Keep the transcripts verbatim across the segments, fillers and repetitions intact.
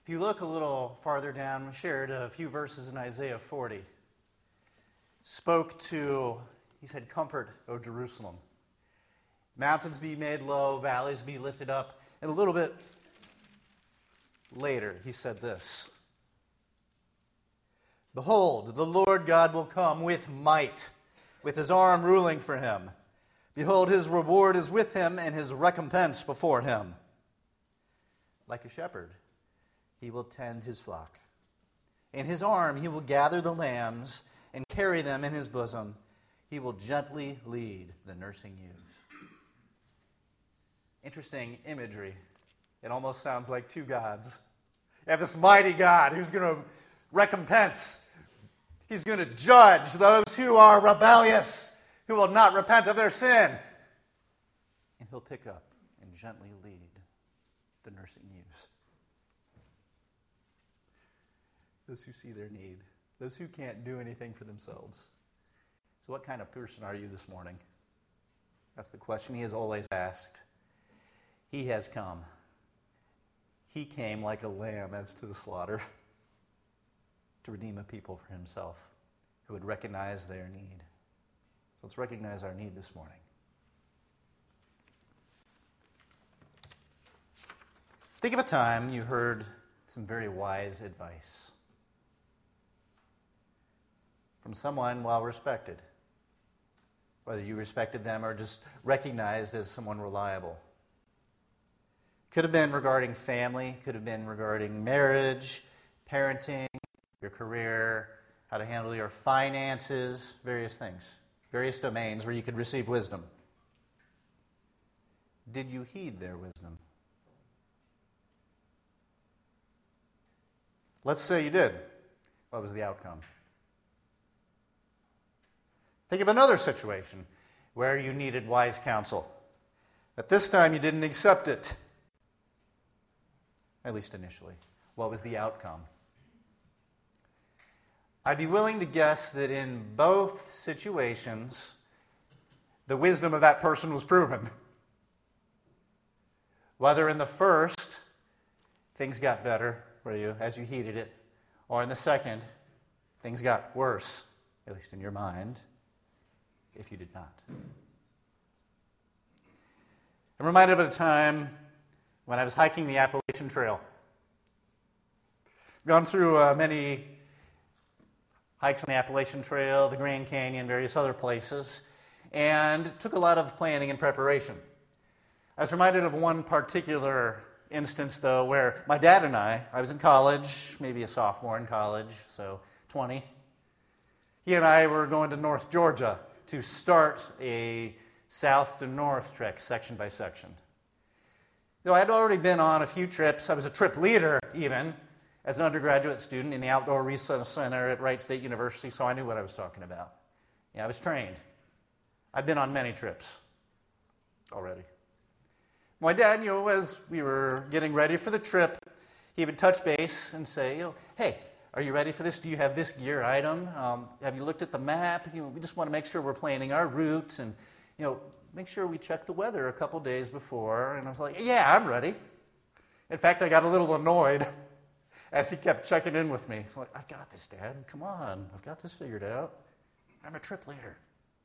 If you look a little farther down, I shared a few verses in Isaiah forty. Spoke to, he said, "Comfort, O Jerusalem. Mountains be made low, valleys be lifted up." And a little bit later, he said this: "Behold, the Lord God will come with might, with his arm ruling for him. Behold, his reward is with him, and his recompense before him. Like a shepherd, he will tend his flock. In his arm he will gather the lambs and carry them in his bosom. He will gently lead the nursing ewes." Interesting imagery. It almost sounds like two gods. You have this mighty God who's going to recompense. He's going to judge those who are rebellious, who will not repent of their sin. And he'll pick up and gently lead the nursing ewes. Those who see their need. Those who can't do anything for themselves. So what kind of person are you this morning? That's the question he has always asked. He has come. He came like a lamb as to the slaughter to redeem a people for himself who would recognize their need. So let's recognize our need this morning. Think of a time you heard some very wise advice from someone well respected, whether you respected them or just recognized as someone reliable. Could have been regarding family, could have been regarding marriage, parenting, your career, how to handle your finances, various things, various domains where you could receive wisdom. Did you heed their wisdom? Let's say you did. What was the outcome? Think of another situation where you needed wise counsel. But this time you didn't accept it. At least initially. What was the outcome? I'd be willing to guess that in both situations, the wisdom of that person was proven. Whether in the first, things got better for you as you heeded it, or in the second, things got worse, at least in your mind, if you did not. I'm reminded of a time when I was hiking the Appalachian Trail. Gone through uh, many hikes on the Appalachian Trail, the Grand Canyon, various other places, and it took a lot of planning and preparation. I was reminded of one particular instance, though, where my dad and I, I was in college, maybe a sophomore in college, so twenty. He and I were going to North Georgia to start a south to north trek, section by section. Though I had already been on a few trips, I was a trip leader even, as an undergraduate student in the Outdoor Resource Center at Wright State University, so I knew what I was talking about. Yeah, I was trained. I'd been on many trips already. My dad, you know, as we were getting ready for the trip, he would touch base and say, you know, "Hey, are you ready for this? Do you have this gear item? Um, have you looked at the map? You know, we just want to make sure we're planning our route and, you know, make sure we check the weather a couple days before." And I was like, "Yeah, I'm ready." In fact, I got a little annoyed as he kept checking in with me. It's like, "I've got this, Dad. Come on. I've got this figured out. I'm a trip leader."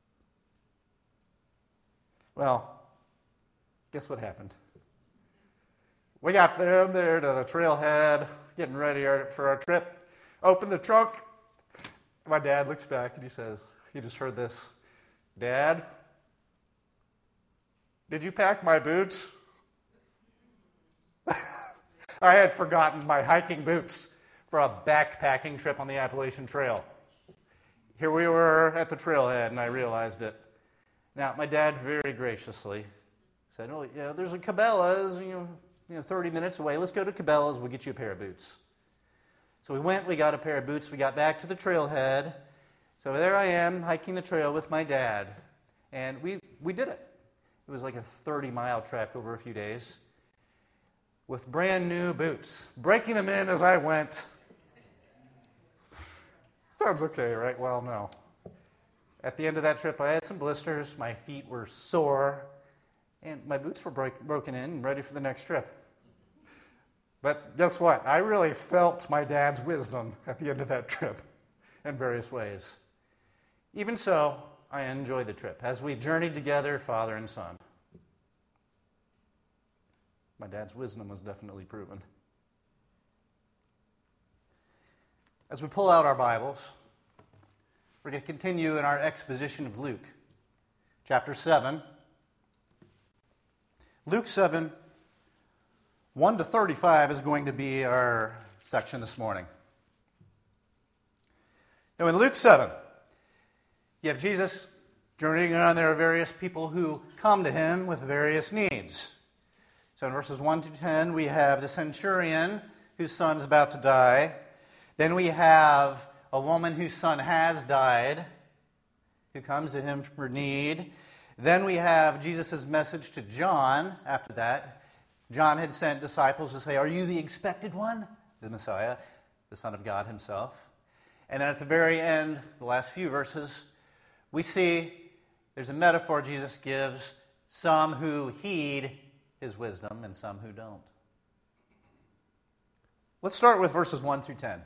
Well, guess what happened? We got down there to the trailhead, getting ready for our trip. Open the trunk. My dad looks back and he says, he just heard this, "Dad, did you pack my boots?" I had forgotten my hiking boots for a backpacking trip on the Appalachian Trail. Here we were at the trailhead, and I realized it. Now, my dad very graciously said, "Oh, yeah, there's a Cabela's, you know, you know, thirty minutes away. Let's go to Cabela's. We'll get you a pair of boots." So we went. We got a pair of boots. We got back to the trailhead. So there I am hiking the trail with my dad, and we we did it. It was like a thirty-mile trek over a few days with brand new boots, breaking them in as I went. Sounds okay, right? Well, no. At the end of that trip, I had some blisters. My feet were sore, and my boots were break, broken in and ready for the next trip. But guess what? I really felt my dad's wisdom at the end of that trip in various ways. Even so, I enjoyed the trip as we journeyed together, father and son. My dad's wisdom was definitely proven. As we pull out our Bibles, we're going to continue in our exposition of Luke, chapter seven. Luke seven, one to thirty-five is going to be our section this morning. Now in Luke seven, you have Jesus journeying around. There are various people who come to him with various needs. So in verses one to ten, we have the centurion whose son is about to die. Then we have a woman whose son has died, who comes to him for need. Then we have Jesus' message to John after that. John had sent disciples to say, "Are you the expected one?" The Messiah, the Son of God himself. And then at the very end, the last few verses, we see there's a metaphor Jesus gives, some who heed his wisdom and some who don't. Let's start with verses one through ten.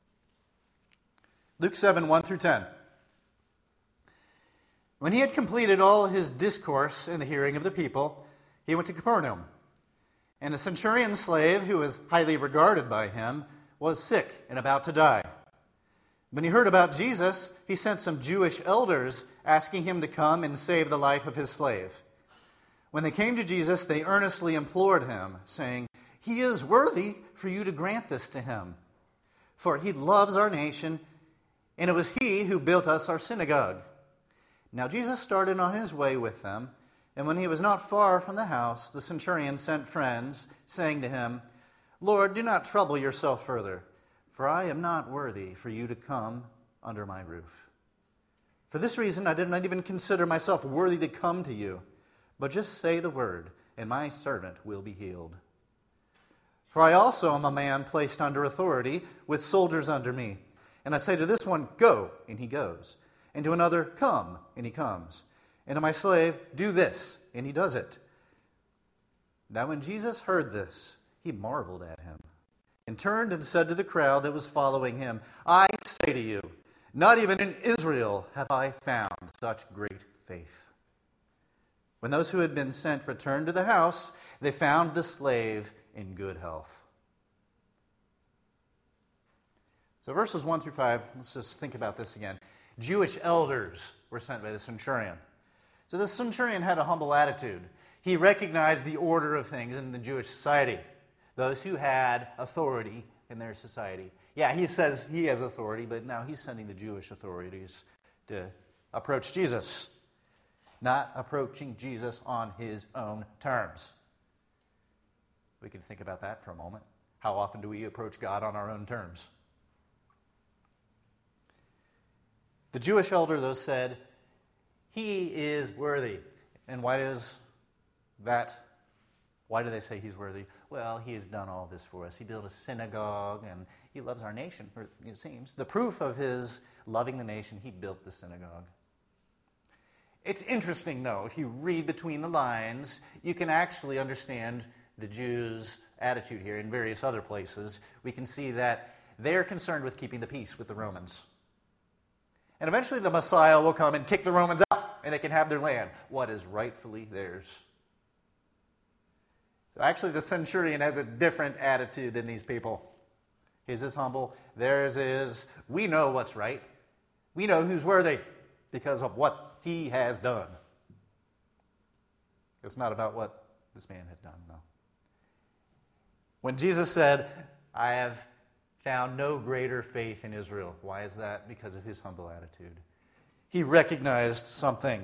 Luke seven, one through ten. When he had completed all his discourse in the hearing of the people, he went to Capernaum. And a centurion slave, who was highly regarded by him, was sick and about to die. When he heard about Jesus, he sent some Jewish elders asking him to come and save the life of his slave. When they came to Jesus, they earnestly implored him, saying, "He is worthy for you to grant this to him, for he loves our nation, and it was he who built us our synagogue." Now Jesus started on his way with them, and when he was not far from the house, the centurion sent friends, saying to him, "Lord, do not trouble yourself further, for I am not worthy for you to come under my roof. For this reason I did not even consider myself worthy to come to you, but just say the word, and my servant will be healed. For I also am a man placed under authority, with soldiers under me. And I say to this one, 'Go,' and he goes. And to another, 'Come,' and he comes. And to my slave, 'Do this,' and he does it." Now when Jesus heard this, he marveled at him, and turned and said to the crowd that was following him, "I say to you, not even in Israel have I found such great faith." When those who had been sent returned to the house, they found the slave in good health. So verses one through five, let's just think about this again. Jewish elders were sent by the centurion. So the centurion had a humble attitude. He recognized the order of things in the Jewish society, those who had authority in their society. Yeah, he says he has authority, but now he's sending the Jewish authorities to approach Jesus, not approaching Jesus on his own terms. We can think about that for a moment. How often do we approach God on our own terms? The Jewish elder, though, said, "He is worthy." And why does that, why do they say he's worthy? Well, he has done all this for us. He built a synagogue, and he loves our nation, or it seems. The proof of his loving the nation, he built the synagogue. It's interesting, though, if you read between the lines, you can actually understand the Jews' attitude here in various other places. We can see that they're concerned with keeping the peace with the Romans. And eventually the Messiah will come and kick the Romans out, and they can have their land, what is rightfully theirs. So actually, the centurion has a different attitude than these people. His is humble. Theirs is, we know what's right. We know who's worthy because of what he has done. It's not about what this man had done, though. When Jesus said, "I have found no greater faith in Israel." Why is that? Because of his humble attitude. He recognized something.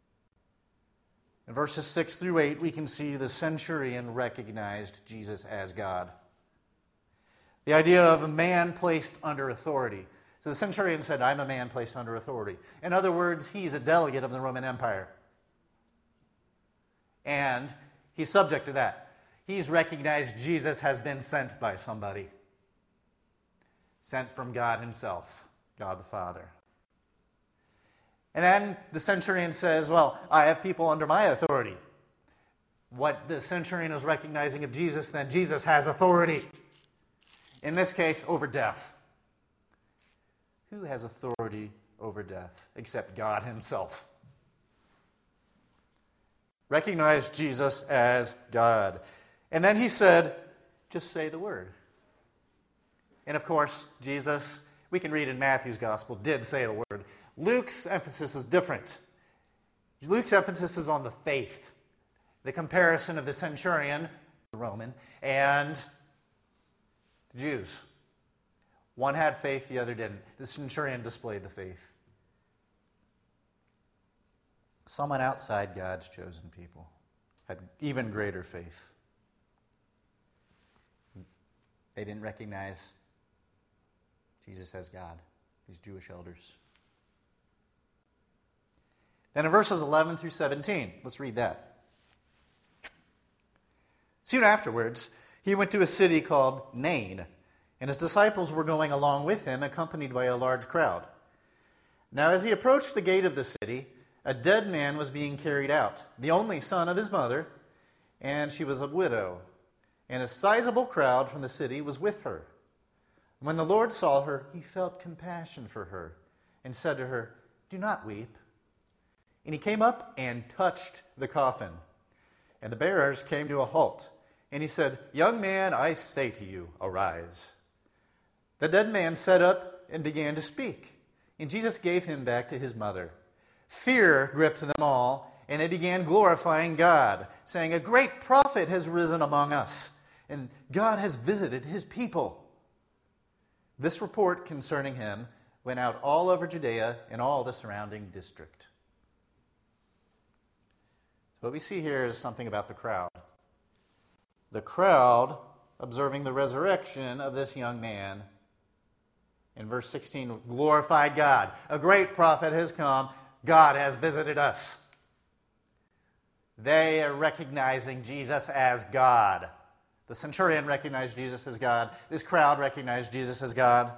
In verses six through eight, we can see the centurion recognized Jesus as God. The idea of a man placed under authority. So the centurion said, "I'm a man placed under authority." In other words, he's a delegate of the Roman Empire. And he's subject to that. He's recognized Jesus has been sent by somebody. Sent from God himself, God the Father. And then the centurion says, "Well, I have people under my authority." what the centurion is recognizing of Jesus, then Jesus has authority. In this case, over death. Who has authority over death except God himself? Recognize Jesus as God. And then he said, just say the word. And of course, Jesus, we can read in Matthew's gospel, did say the word. Luke's emphasis is different. Luke's emphasis is on the faith. The comparison of the centurion, the Roman, and the Jews. One had faith, the other didn't. The centurion displayed the faith. Someone outside God's chosen people had even greater faith. They didn't recognize Jesus as God, these Jewish elders. Then in verses eleven through seventeen, let's read that. Soon afterwards, he went to a city called Nain, and his disciples were going along with him, accompanied by a large crowd. Now as he approached the gate of the city, a dead man was being carried out, the only son of his mother, and she was a widow. And a sizable crowd from the city was with her. When the Lord saw her, he felt compassion for her and said to her, "Do not weep." And he came up and touched the coffin. And the bearers came to a halt. And he said, "Young man, I say to you, arise." The dead man sat up and began to speak. And Jesus gave him back to his mother. Fear gripped them all, and they began glorifying God, saying, "A great prophet has risen among us, and God has visited his people." This report concerning him went out all over Judea and all the surrounding district. What we see here is something about the crowd. The crowd observing the resurrection of this young man. In verse sixteen, glorified God. A great prophet has come. God has visited us. They are recognizing Jesus as God. The centurion recognized Jesus as God. This crowd recognized Jesus as God.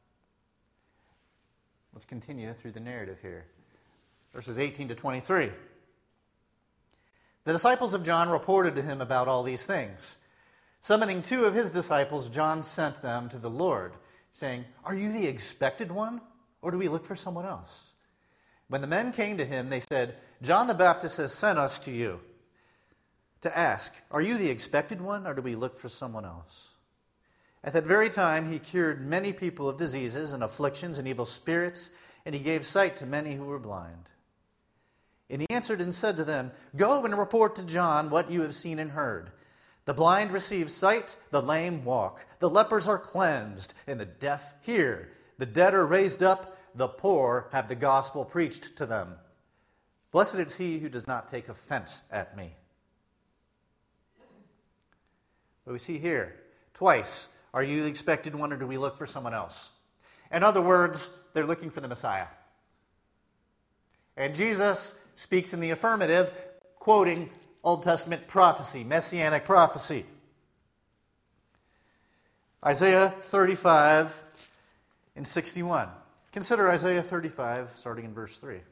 Let's continue through the narrative here. Verses eighteen to twenty-three. The disciples of John reported to him about all these things. Summoning two of his disciples, John sent them to the Lord, saying, "Are you the expected one, or do we look for someone else?" When the men came to him, they said, "John the Baptist has sent us to you to ask, 'Are you the expected one, or do we look for someone else?'" At that very time, he cured many people of diseases and afflictions and evil spirits, and he gave sight to many who were blind. And he answered and said to them, "Go and report to John what you have seen and heard. The blind receive sight, the lame walk, the lepers are cleansed, and the deaf hear. The dead are raised up, the poor have the gospel preached to them. Blessed is he who does not take offense at me." What we see here, twice, are you the expected one, or do we look for someone else? In other words, they're looking for the Messiah. And Jesus speaks in the affirmative, quoting Old Testament prophecy, messianic prophecy. Isaiah thirty-five and sixty-one. Consider Isaiah thirty-five, starting in verse three.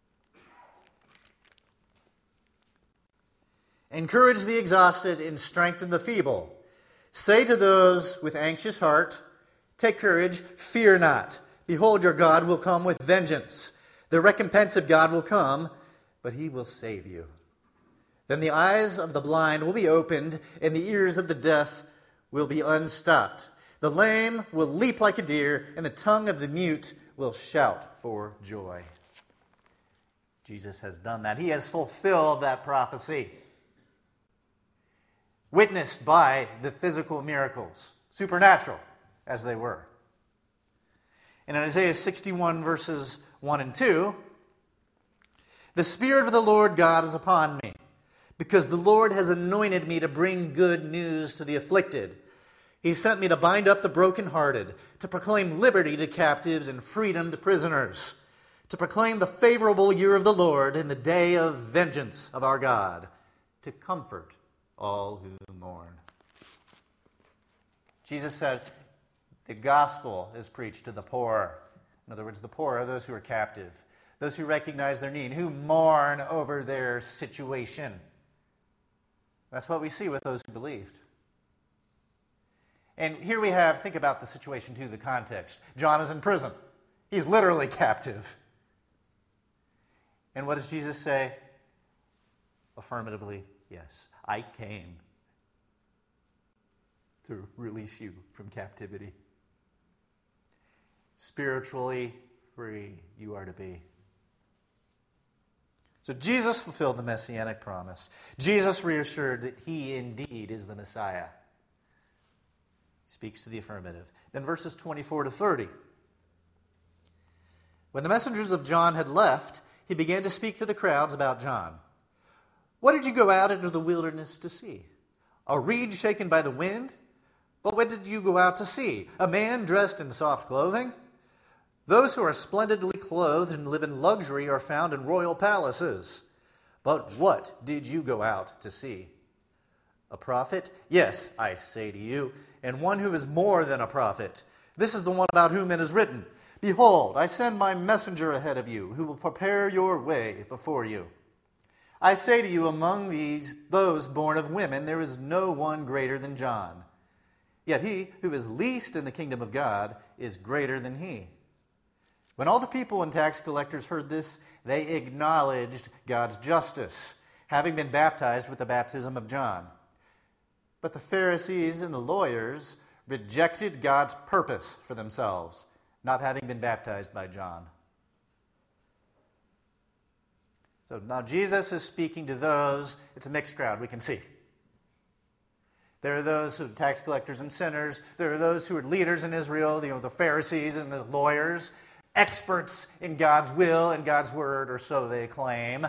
"Encourage the exhausted and strengthen the feeble. Say to those with anxious heart, 'Take courage, fear not. Behold, your God will come with vengeance. The recompense of God will come, but he will save you.' Then the eyes of the blind will be opened, and the ears of the deaf will be unstopped. The lame will leap like a deer, and the tongue of the mute will shout for joy." Jesus has done that. He has fulfilled that prophecy, witnessed by the physical miracles, supernatural as they were. In Isaiah sixty-one, verses one and two, "The Spirit of the Lord God is upon me, because the Lord has anointed me to bring good news to the afflicted. He sent me to bind up the brokenhearted, to proclaim liberty to captives and freedom to prisoners, to proclaim the favorable year of the Lord and the day of vengeance of our God, to comfort all who mourn." Jesus said the gospel is preached to the poor. In other words, the poor are those who are captive, those who recognize their need, who mourn over their situation. That's what we see with those who believed. And here we have, think about the situation too, the context. John is in prison. He's literally captive. And what does Jesus say? Affirmatively, yes, I came to release you from captivity. Spiritually free you are to be. So Jesus fulfilled the messianic promise. Jesus reassured that he indeed is the Messiah. He speaks to the affirmative. Then verses twenty-four to thirty. When the messengers of John had left, he began to speak to the crowds about John. What did you go out into the wilderness to see? A reed shaken by the wind? But what did you go out to see? A man dressed in soft clothing? Those who are splendidly clothed and live in luxury are found in royal palaces. But what did you go out to see? A prophet? Yes, I say to you, and one who is more than a prophet. This is the one about whom it is written, Behold, I send my messenger ahead of you, who will prepare your way before you. I say to you, among these, those born of women, there is no one greater than John. Yet he who is least in the kingdom of God is greater than he. When all the people and tax collectors heard this, they acknowledged God's justice, having been baptized with the baptism of John. But the Pharisees and the lawyers rejected God's purpose for themselves, not having been baptized by John. So now Jesus is speaking to those, it's a mixed crowd, we can see. There are those who are tax collectors and sinners. There are those who are leaders in Israel, you know, the Pharisees and the lawyers, experts in God's will and God's word, or so they claim.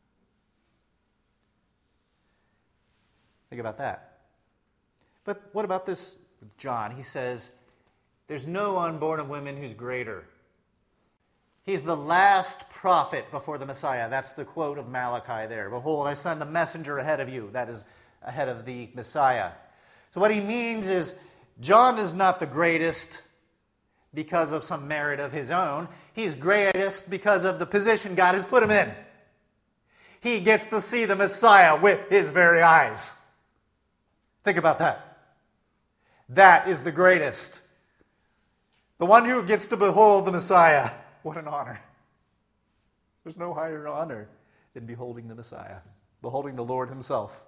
Think about that. But what about this John? He says, there's no one born of women who's greater. He's the last prophet before the Messiah. That's the quote of Malachi there. Behold, I send the messenger ahead of you. That is ahead of the Messiah. So what he means is, John is not the greatest because of some merit of his own. He's greatest because of the position God has put him in. He gets to see the Messiah with his very eyes. Think about that. That is the greatest. The one who gets to behold the Messiah. What an honor. There's no higher honor than beholding the Messiah, beholding the Lord himself.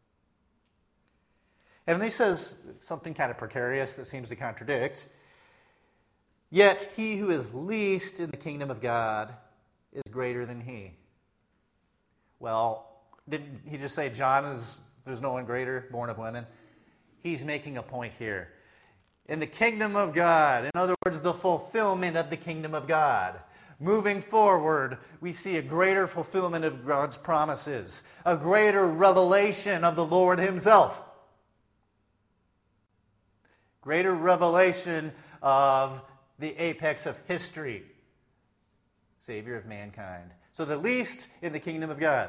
And then he says something kind of precarious that seems to contradict. Yet he who is least in the kingdom of God is greater than he. Well, didn't he just say John is, there's no one greater, born of women? He's making a point here. In the kingdom of God, in other words, the fulfillment of the kingdom of God. Moving forward, we see a greater fulfillment of God's promises, a greater revelation of the Lord himself. Greater revelation of the apex of history, Savior of mankind. So the least in the kingdom of God.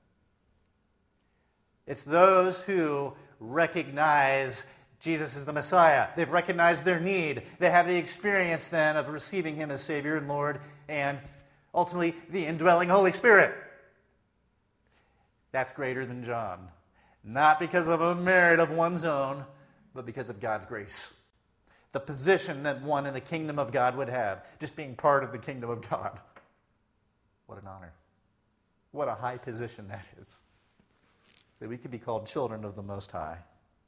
It's those who recognize Jesus is the Messiah. They've recognized their need. They have the experience then of receiving him as Savior and Lord and ultimately the indwelling Holy Spirit. That's greater than John. Not because of a merit of one's own, but because of God's grace. The position that one in the kingdom of God would have, just being part of the kingdom of God. What an honor. What a high position that is. That we could be called children of the Most High.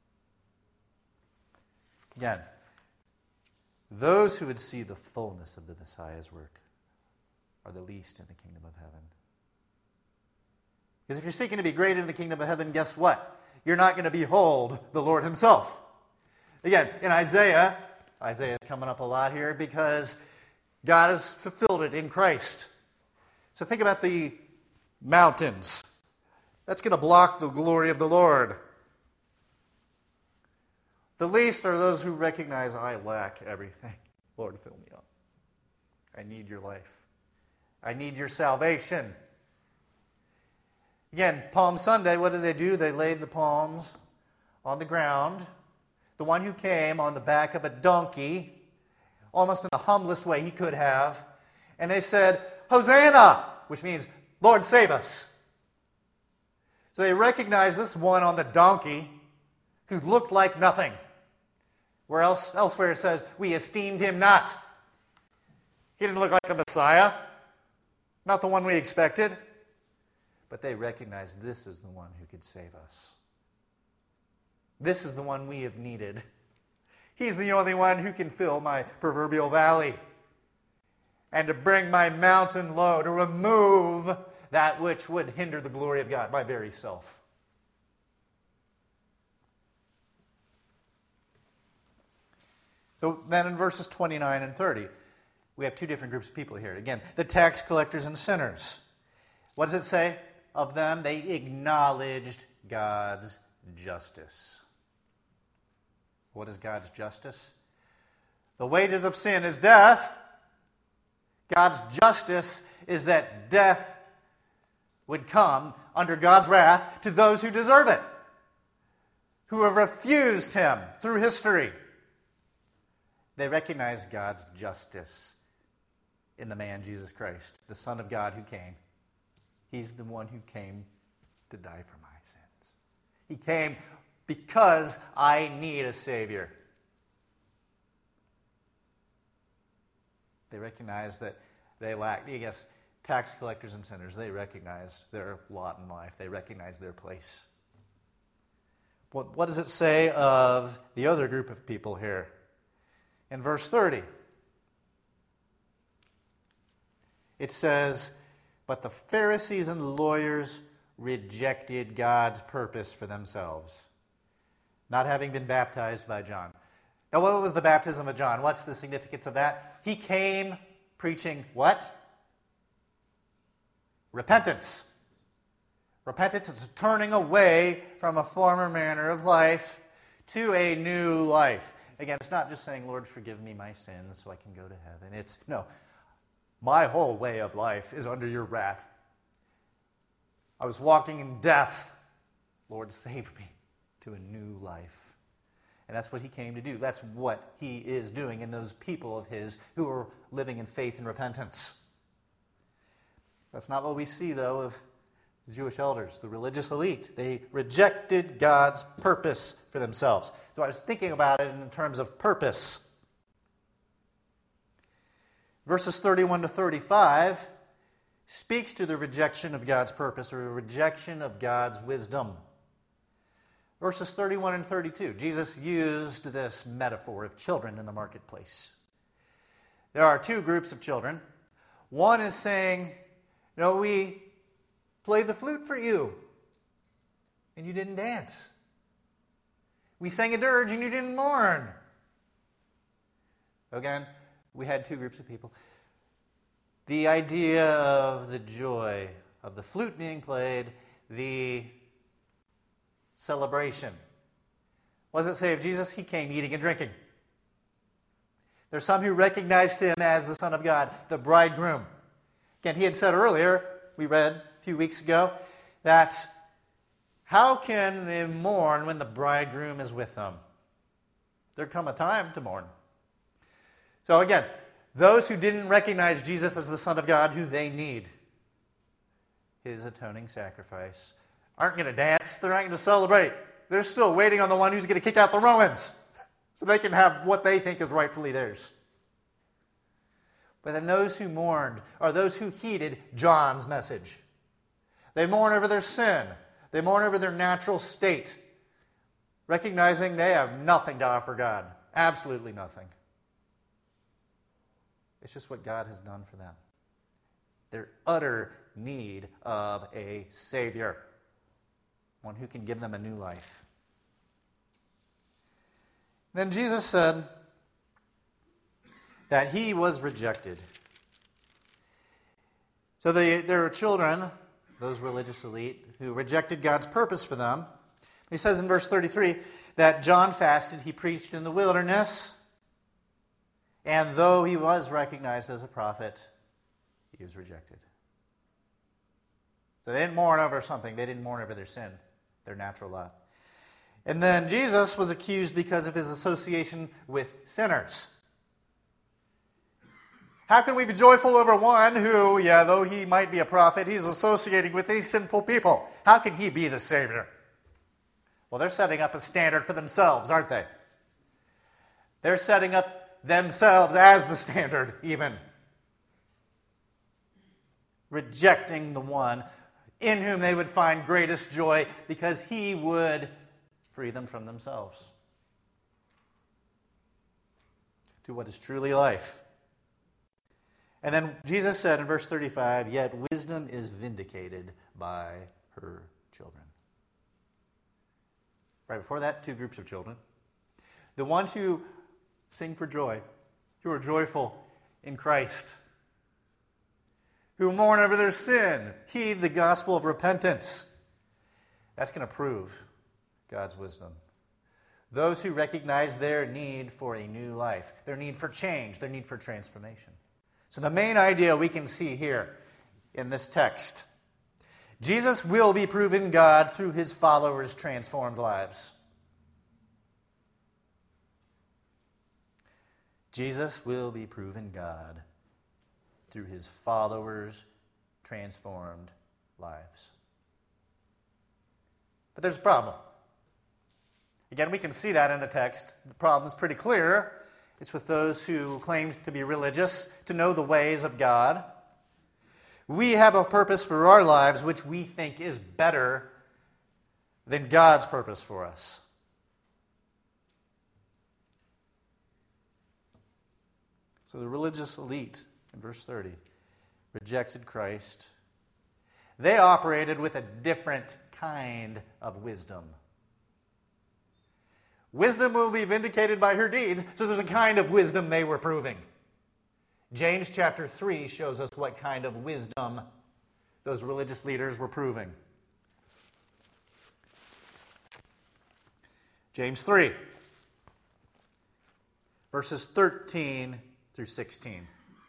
Again, those who would see the fullness of the Messiah's work are the least in the kingdom of heaven. Because if you're seeking to be great in the kingdom of heaven, guess what? You're not going to behold the Lord himself. Again, in Isaiah, Isaiah is coming up a lot here because God has fulfilled it in Christ. So think about the mountains. That's going to block the glory of the Lord. The least are those who recognize, I lack everything. Lord, fill me up. I need your life. I need your salvation. Again, Palm Sunday, what did they do? They laid the palms on the ground. The one who came on the back of a donkey, almost in the humblest way he could have. And they said, Hosanna, which means, Lord, save us. So they recognized this one on the donkey who looked like nothing. Where else, elsewhere it says, we esteemed him not. He didn't look like the Messiah, not the one we expected. But they recognized this is the one who could save us. This is the one we have needed. He's the only one who can fill my proverbial valley and to bring my mountain low, to remove that which would hinder the glory of God, my very self. So then in verses twenty-nine and thirty, we have two different groups of people here. Again, the tax collectors and sinners. What does it say of them? They acknowledged God's justice. What is God's justice? The wages of sin is death. God's justice is that death would come under God's wrath to those who deserve it, who have refused him through history. They recognize God's justice in the man Jesus Christ, the Son of God who came. He's the one who came to die for my sins. He came because I need a Savior. They recognize that they lack, I guess, tax collectors and sinners, they recognize their lot in life. They recognize their place. What, what does it say of the other group of people here? In verse thirty, it says, but the Pharisees and the lawyers rejected God's purpose for themselves, not having been baptized by John. Now, what was the baptism of John? What's the significance of that? He came preaching what? Repentance. Repentance is turning away from a former manner of life to a new life. Again, it's not just saying, Lord, forgive me my sins so I can go to heaven. It's, no, my whole way of life is under your wrath. I was walking in death. Lord, save me to a new life. And that's what he came to do. That's what he is doing in those people of his who are living in faith and repentance. That's not what we see, though, of the Jewish elders, the religious elite. They rejected God's purpose for themselves. So I was thinking about it in terms of purpose. Verses thirty-one to thirty-five speaks to the rejection of God's purpose or the rejection of God's wisdom. Verses thirty-one and thirty-two, Jesus used this metaphor of children in the marketplace. There are two groups of children. One is saying, you know, we played the flute for you, and you didn't dance. We sang a dirge, and you didn't mourn. Again, we had two groups of people. The idea of the joy of the flute being played, the celebration. What does it say of Jesus? He came eating and drinking. There's some who recognized him as the Son of God, the bridegroom. Again, he had said earlier, we read a few weeks ago, that how can they mourn when the bridegroom is with them? There come a time to mourn. So again, those who didn't recognize Jesus as the Son of God, who they need, his atoning sacrifice, aren't going to dance. They're not going to celebrate. They're still waiting on the one who's going to kick out the Romans so they can have what they think is rightfully theirs. But then those who mourned are those who heeded John's message. They mourn over their sin. They mourn over their natural state, recognizing they have nothing to offer God. Absolutely nothing. It's just what God has done for them. Their utter need of a Savior, one who can give them a new life. Then Jesus said that he was rejected. So they, there were children, those religious elite, who rejected God's purpose for them. He says in verse thirty-three that John fasted, he preached in the wilderness, and though he was recognized as a prophet, he was rejected. So they didn't mourn over something. They didn't mourn over their sin, their natural lot. And then Jesus was accused because of his association with sinners. How can we be joyful over one who, yeah, though he might be a prophet, he's associating with these sinful people? How can he be the Savior? Well, they're setting up a standard for themselves, aren't they? They're setting up themselves as the standard, even. Rejecting the one in whom they would find greatest joy because he would free them from themselves to what is truly life. And then Jesus said in verse thirty-five, "Yet wisdom is vindicated by her children." Right before that, two groups of children. The ones who sing for joy, who are joyful in Christ, who mourn over their sin, heed the gospel of repentance. That's going to prove God's wisdom. Those who recognize their need for a new life, their need for change, their need for transformation. So the main idea we can see here in this text, Jesus will be proven God through his followers' transformed lives. Jesus will be proven God through his followers' transformed lives. But there's a problem. Again, we can see that in the text. The problem is pretty clear. It's with those who claim to be religious, to know the ways of God. We have a purpose for our lives which we think is better than God's purpose for us. So the religious elite, in verse thirty, rejected Christ. They operated with a different kind of wisdom. Wisdom will be vindicated by her deeds, so there's a kind of wisdom they were proving. James chapter three shows us what kind of wisdom those religious leaders were proving. James three, verses thirteen through sixteen.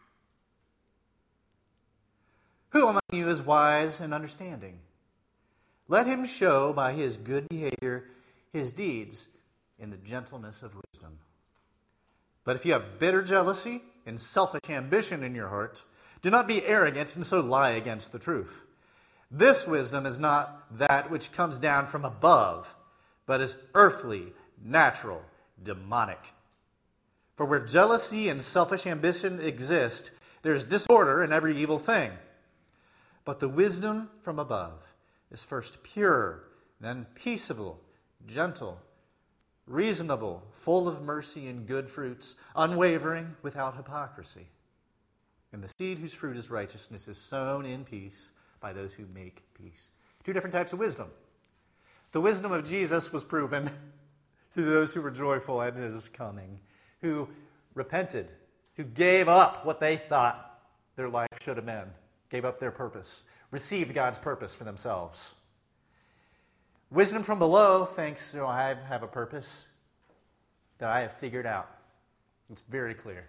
Who among you is wise and understanding? Let him show by his good behavior his deeds in the gentleness of wisdom. But if you have bitter jealousy and selfish ambition in your heart, do not be arrogant and so lie against the truth. This wisdom is not that which comes down from above, but is earthly, natural, demonic. For where jealousy and selfish ambition exist, there is disorder in every evil thing. But the wisdom from above is first pure, then peaceable, gentle, reasonable, full of mercy and good fruits, unwavering, without hypocrisy. And the seed whose fruit is righteousness is sown in peace by those who make peace. Two different types of wisdom. The wisdom of Jesus was proven to those who were joyful at his coming, who repented, who gave up what they thought their life should have been, gave up their purpose, received God's purpose for themselves. Wisdom from below thinks, you know, I have a purpose that I have figured out. It's very clear.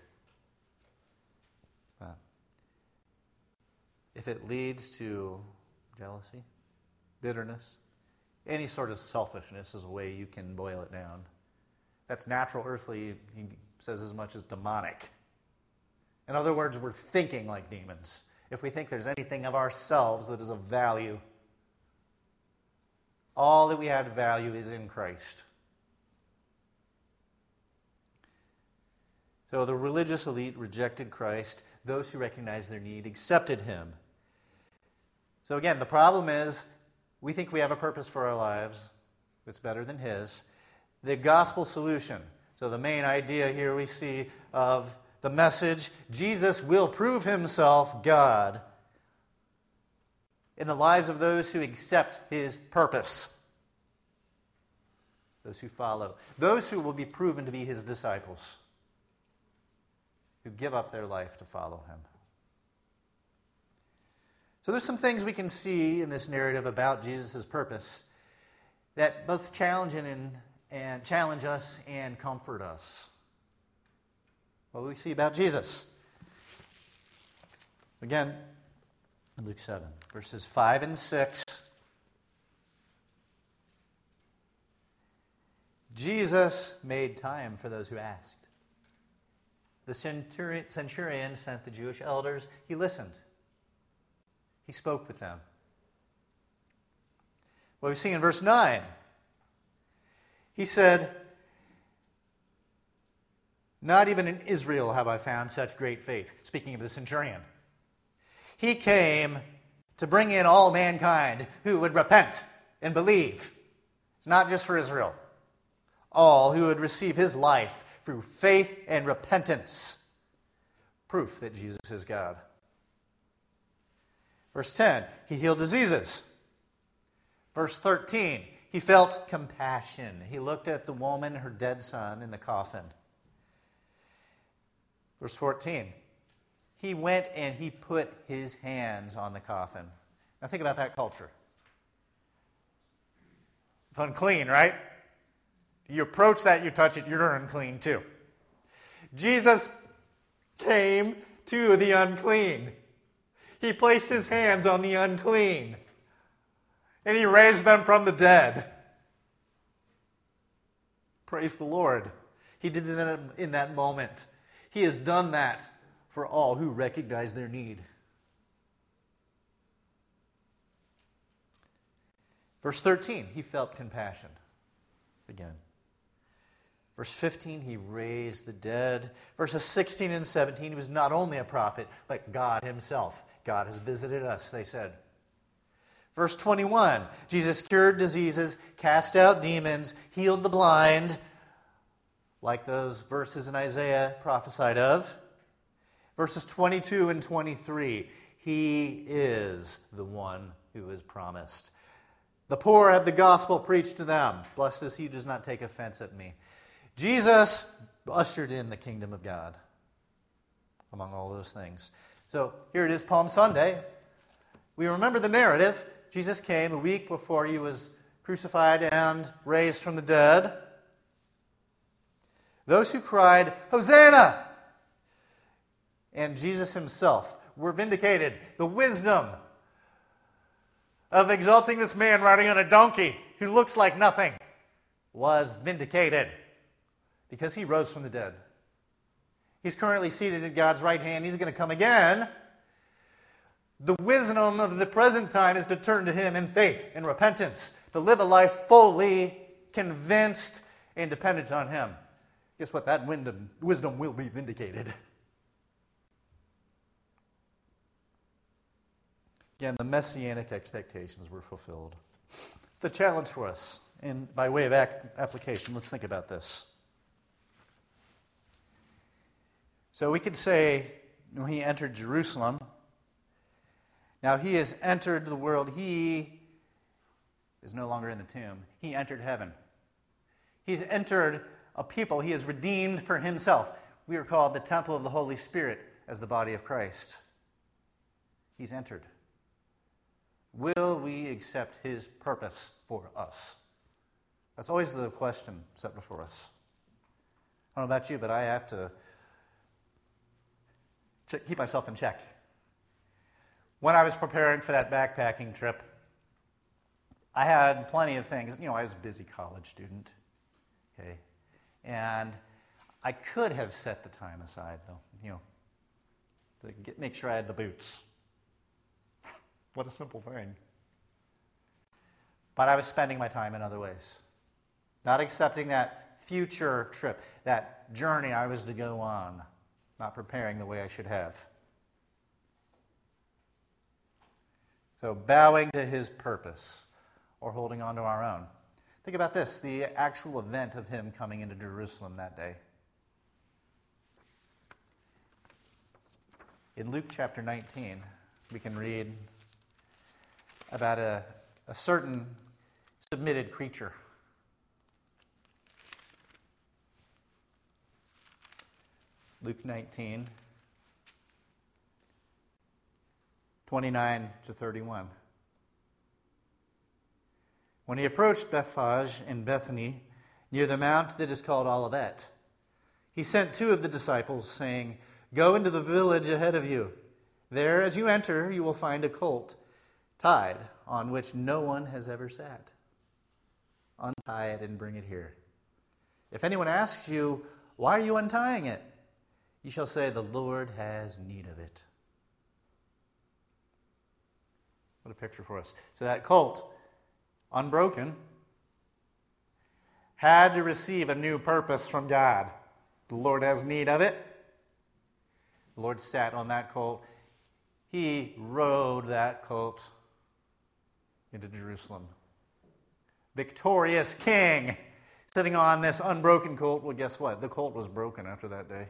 Uh, if it leads to jealousy, bitterness, any sort of selfishness is a way you can boil it down. That's natural, earthly, he says as much as demonic. In other words, we're thinking like demons. If we think there's anything of ourselves that is of value, all that we have of value is in Christ. So the religious elite rejected Christ. Those who recognized their need accepted him. So again, the problem is we think we have a purpose for our lives that's better than his. The gospel solution. So the main idea here we see of the message, Jesus will prove himself God in the lives of those who accept his purpose. Those who follow. Those who will be proven to be his disciples. Who give up their life to follow him. So there's some things we can see in this narrative about Jesus' purpose that both challenge and, and challenge us and comfort us. What do we see about Jesus? Again, in Luke seven, verses five and six. Jesus made time for those who asked. The centurion, centurion sent the Jewish elders. He listened. He spoke with them. What we see in verse nine, he said, "Not even in Israel have I found such great faith." Speaking of the centurion. He came to bring in all mankind who would repent and believe. It's not just for Israel. All who would receive his life through faith and repentance. Proof that Jesus is God. Verse ten, he healed diseases. Verse thirteen, he felt compassion. He looked at the woman, her dead son, in the coffin. Verse fourteen, he went and he put his hands on the coffin. Now think about that culture. It's unclean, right? You approach that, you touch it, you're unclean too. Jesus came to the unclean. He placed his hands on the unclean. And he raised them from the dead. Praise the Lord. He did it in that moment. He has done that for all who recognize their need. Verse thirteen, he felt compassion again. Verse fifteen, he raised the dead. Verses sixteen and seventeen, he was not only a prophet, but God himself. God has visited us, they said. Verse twenty-one, Jesus cured diseases, cast out demons, healed the blind, like those verses in Isaiah prophesied of. Verses twenty-two and twenty-three, he is the one who is promised. The poor have the gospel preached to them. Blessed is he who does not take offense at me. Jesus ushered in the kingdom of God among all those things. So here it is, Palm Sunday. We remember the narrative. Jesus came the week before he was crucified and raised from the dead. Those who cried, "Hosanna!" and Jesus himself were vindicated. The wisdom of exalting this man riding on a donkey who looks like nothing was vindicated because he rose from the dead. He's currently seated at God's right hand. He's going to come again. The wisdom of the present time is to turn to him in faith and repentance, to live a life fully convinced and dependent on him. Guess what? That wisdom will be vindicated. Again, the messianic expectations were fulfilled. It's the challenge for us. And by way of ac- application, let's think about this. So we could say, when he entered Jerusalem, now he has entered the world. He is no longer in the tomb. He entered heaven. He's entered a people he has redeemed for himself. We are called the temple of the Holy Spirit as the body of Christ. He's entered. Will we accept his purpose for us? That's always the question set before us. I don't know about you, but I have to check, keep myself in check. When I was preparing for that backpacking trip, I had plenty of things. You know, I was a busy college student. Okay. And I could have set the time aside, though, you know, to get, make sure I had the boots. What a simple thing. But I was spending my time in other ways. Not accepting that future trip, that journey I was to go on. Not preparing the way I should have. So bowing to his purpose or holding on to our own. Think about this, the actual event of him coming into Jerusalem that day. In Luke chapter nineteen, we can read about a, a certain submitted creature. Luke nineteen, twenty-nine to thirty-one. When he approached Bethphage in Bethany, near the mount that is called Olivet, he sent two of the disciples, saying, "Go into the village ahead of you. There, as you enter, you will find a colt tied, on which no one has ever sat. Untie it and bring it here. If anyone asks you, 'Why are you untying it?' you shall say, the Lord has need of it. What a picture for us. So that colt, unbroken, had to receive a new purpose from God. The Lord has need of it. The Lord sat on that colt. He rode that colt into Jerusalem. Victorious king sitting on this unbroken colt. Well, guess what? The colt was broken after that day.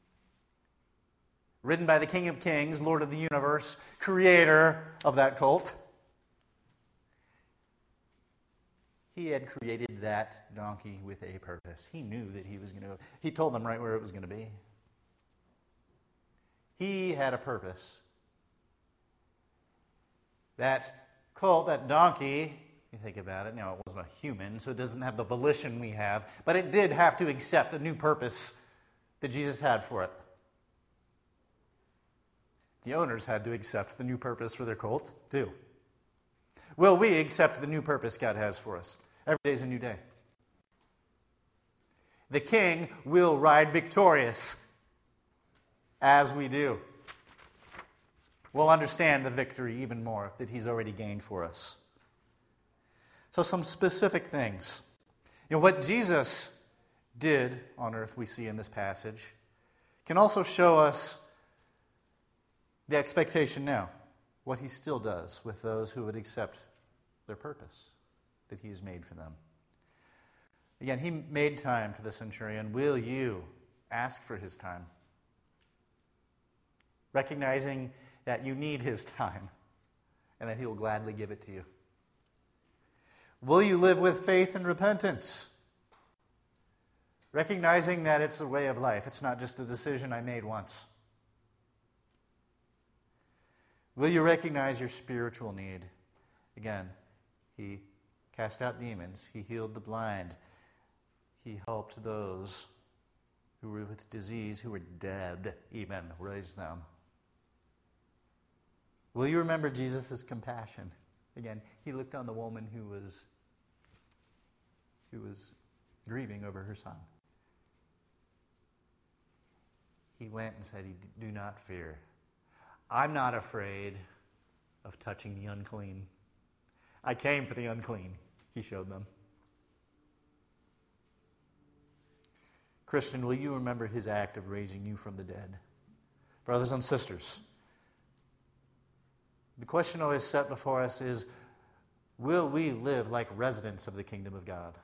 Ridden by the King of Kings, Lord of the universe, creator of that colt. He had created that donkey with a purpose. He knew that he was going to, he told them right where it was going to be. He had a purpose. That colt, that donkey, you think about it, now it wasn't a human, so it doesn't have the volition we have, but it did have to accept a new purpose that Jesus had for it. The owners had to accept the new purpose for their colt, too. Will we accept the new purpose God has for us? Every day is a new day. The king will ride victorious as we do. We'll understand the victory even more that he's already gained for us. So some specific things. You know, what Jesus did on earth, we see in this passage, can also show us the expectation now, what he still does with those who would accept their purpose that he has made for them. Again, he made time for the centurion. Will you ask for his time? Recognizing that you need his time and that he will gladly give it to you. Will you live with faith and repentance? Recognizing that it's a way of life. It's not just a decision I made once. Will you recognize your spiritual need? Again, he cast out demons. He healed the blind. He helped those who were with disease, who were dead even, raised them. Will you remember Jesus' compassion? Again, he looked on the woman who was, who was grieving over her son. He went and said, "Do not fear. I'm not afraid of touching the unclean. I came for the unclean," he showed them. Christian, will you remember his act of raising you from the dead? Brothers and sisters, the question always set before us is, will we live like residents of the kingdom of God?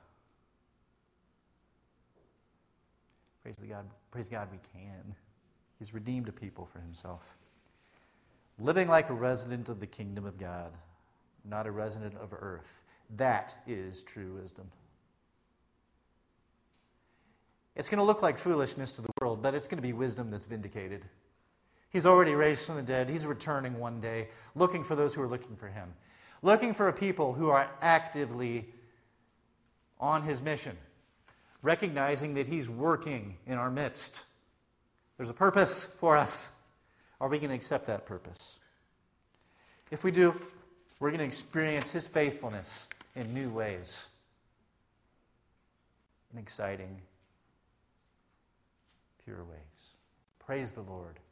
Praise the God, praise God we can. He's redeemed a people for himself. Living like a resident of the kingdom of God, not a resident of earth. That is true wisdom. It's going to look like foolishness to the world, but it's going to be wisdom that's vindicated. He's already raised from the dead. He's returning one day, looking for those who are looking for him. Looking for a people who are actively on his mission, recognizing that he's working in our midst. There's a purpose for us. Are we going to accept that purpose? If we do, we're going to experience his faithfulness in new ways, in exciting, pure ways. Praise the Lord.